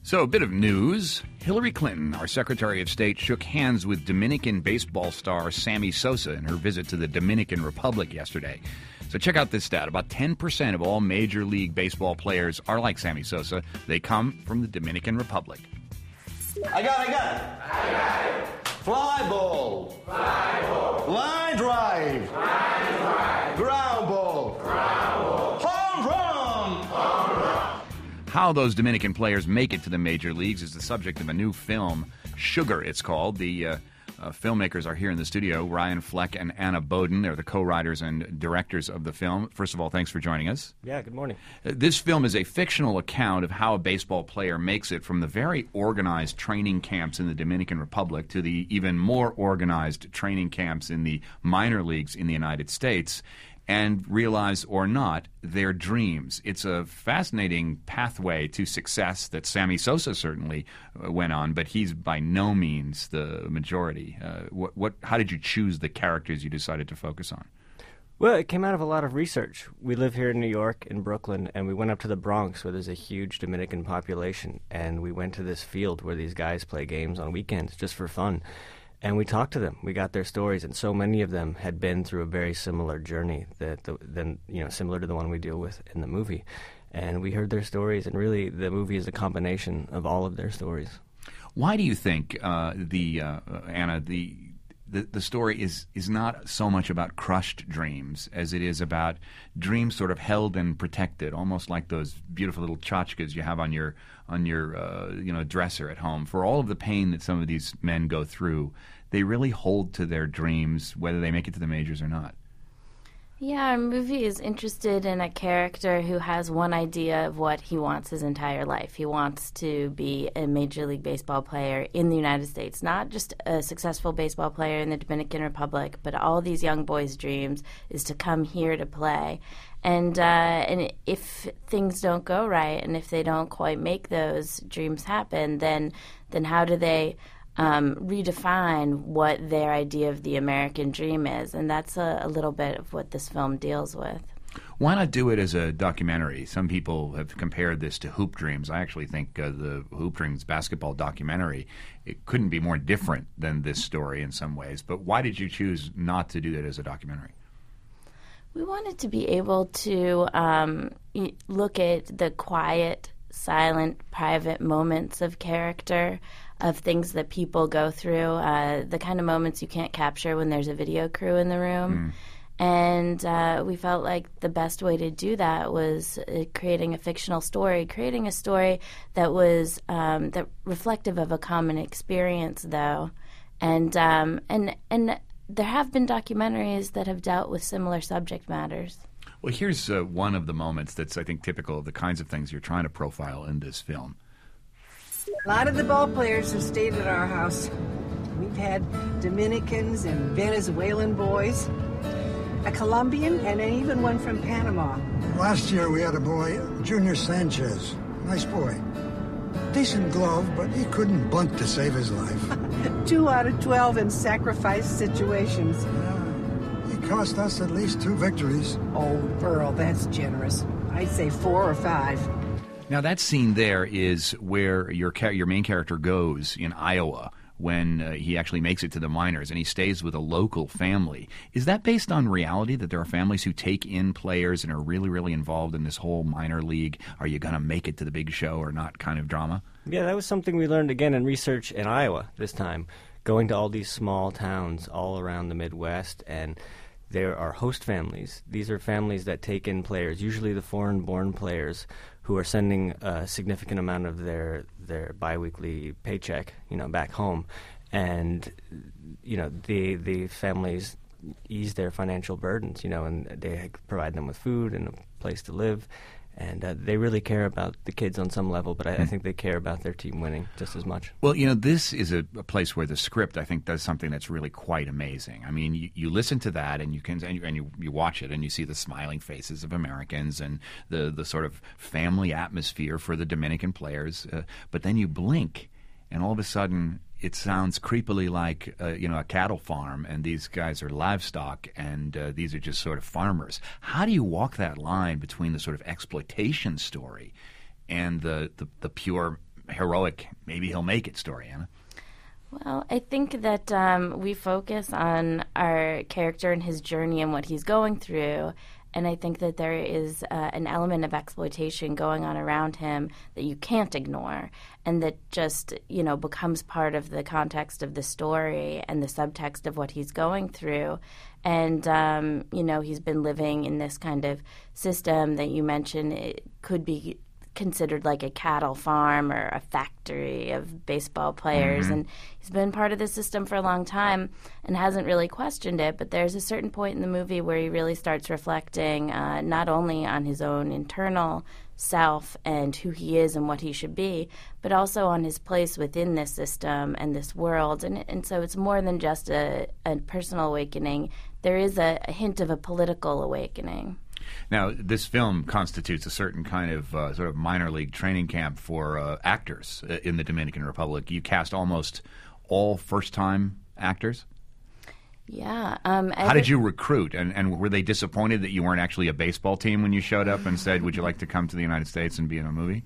So, a bit of news. Hillary Clinton, our Secretary of State, shook hands with Dominican baseball star Sammy Sosa in her visit to the Dominican Republic yesterday. So check out this stat. About 10% of all Major League Baseball players are like Sammy Sosa. They come from the Dominican Republic. I got it. Fly ball. Line drive. Ground ball. Home run. How those Dominican players make it to the major leagues is the subject of a new film, Sugar, it's called. The filmmakers are here in the studio, Ryan Fleck and Anna Boden. They're the co-writers and directors of the film. First of all, thanks for joining us. Yeah, good morning. This film is a fictional account of how a baseball player makes it from the very organized training camps in the Dominican Republic to the even more organized training camps in the minor leagues in the United States, and realize or not their dreams. It's a fascinating pathway to success that Sammy Sosa certainly went on, but he's by no means the majority. How did you choose the characters you decided to focus on? Well, it came out of a lot of research. We live here in New York, in Brooklyn, and we went up to the Bronx where there's a huge Dominican population, and we went to this field where these guys play games on weekends just for fun. And we talked to them. We got their stories, and so many of them had been through a very similar journey similar to the one we deal with in the movie. And we heard their stories, and really the movie is a combination of all of their stories. Why do you think, Anna, the story is not so much about crushed dreams as it is about dreams sort of held and protected, almost like those beautiful little tchotchkes you have on your dresser at home? For all of the pain that some of these men go through, they really hold to their dreams, whether they make it to the majors or not. Yeah, our movie is interested in a character who has one idea of what he wants his entire life. He wants to be a Major League Baseball player in the United States, not just a successful baseball player in the Dominican Republic, but all these young boys' dreams is to come here to play. And if things don't go right, and if they don't quite make those dreams happen, then how do they redefine what their idea of the American dream is? And that's a little bit of what this film deals with. Why not do it as a documentary? Some people have compared this to Hoop Dreams. I actually think the Hoop Dreams basketball documentary, it couldn't be more different than this story in some ways. But why did you choose not to do that as a documentary? We wanted to be able to look at the quiet, silent, private moments of character, of things that people go through, the kind of moments you can't capture when there's a video crew in the room. And we felt like the best way to do that was creating a fictional story, creating a story that was that reflective of a common experience, though. And there have been documentaries that have dealt with similar subject matters. Well, here's one of the moments that's, I think, typical of the kinds of things you're trying to profile in this film. A lot of the ball players have stayed at our house. We've had Dominicans and Venezuelan boys, a Colombian, and even one from Panama. Last year we had a boy, Junior Sanchez. Nice boy. Decent glove, but he couldn't bunt to save his life. 2 out of 12 in sacrifice situations. Yeah, he cost us at least 2 victories. Oh, Burl, that's generous. I'd say 4 or 5. Now, that scene there is where your main character goes in Iowa when he actually makes it to the minors, and he stays with a local family. Is that based on reality, that there are families who take in players and are really, really involved in this whole minor league, are you going to make it to the big show or not kind of drama? Yeah, that was something we learned again in research in Iowa this time, going to all these small towns all around the Midwest, and there are host families. These are families that take in players, usually the foreign-born players, who are sending a significant amount of their biweekly paycheck, back home, and the families ease their financial burdens, and they provide them with food and a place to live, and they really care about the kids on some level, but I think they care about their team winning just as much. Well, this is a place where the script, I think, does something that's really quite amazing. I mean, you listen to that and you watch it and you see the smiling faces of Americans and the sort of family atmosphere for the Dominican players, but then you blink and all of a sudden it sounds creepily like a cattle farm, and these guys are livestock, and these are just sort of farmers. How do you walk that line between the sort of exploitation story and the pure heroic, maybe he'll make it story, Anna? Well, I think that we focus on our character and his journey and what he's going through. And I think that there is an element of exploitation going on around him that you can't ignore, and that just, becomes part of the context of the story and the subtext of what he's going through. And, he's been living in this kind of system that you mentioned. It could be considered like a cattle farm or a factory of baseball players. And he's been part of the system for a long time and hasn't really questioned it. But there's a certain point in the movie where he really starts reflecting not only on his own internal self and who he is and what he should be, but also on his place within this system and this world. And so it's more than just a personal awakening. There is a hint of a political awakening. Now, this film constitutes a certain kind of sort of minor league training camp for actors in the Dominican Republic. You cast almost all first-time actors? Yeah. How did you recruit? And were they disappointed that you weren't actually a baseball team when you showed up and said, would you like to come to the United States and be in a movie?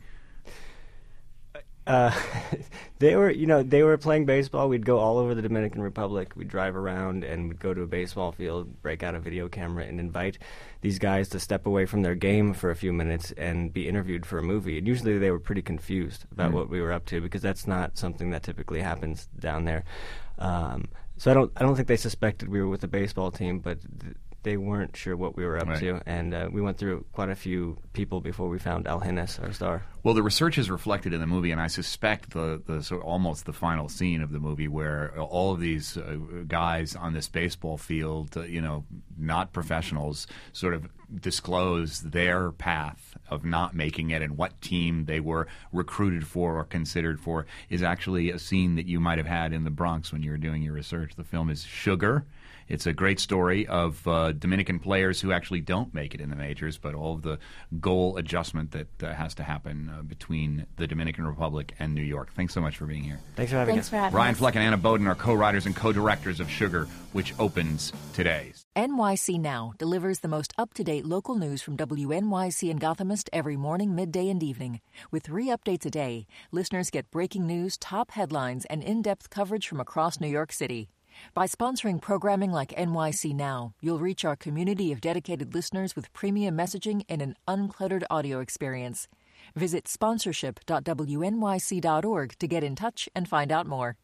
They were playing baseball. We'd go all over the Dominican Republic. We'd drive around and we'd go to a baseball field, break out a video camera, and invite these guys to step away from their game for a few minutes and be interviewed for a movie. And usually they were pretty confused about what we were up to, because that's not something that typically happens down there. So I don't think they suspected we were with the baseball team, but they weren't sure what we were up to, and we went through quite a few people before we found Al Hines, our star. Well, the research is reflected in the movie, and I suspect the sort of almost the final scene of the movie where all of these guys on this baseball field, not professionals, sort of disclose their path of not making it and what team they were recruited for or considered for, is actually a scene that you might have had in the Bronx when you were doing your research. The film is Sugar. It's a great story of Dominican players who actually don't make it in the majors, but all of the goal adjustment that has to happen between the Dominican Republic and New York. Thanks so much for being here. Thanks for having us. Ryan Fleck and Anna Bowden are co-writers and co-directors of Sugar, which opens today. NYC Now delivers the most up-to-date local news from WNYC and Gothamist every morning, midday, and evening. With 3 updates a day, listeners get breaking news, top headlines, and in-depth coverage from across New York City. By sponsoring programming like NYC Now, you'll reach our community of dedicated listeners with premium messaging and an uncluttered audio experience. Visit sponsorship.wnyc.org to get in touch and find out more.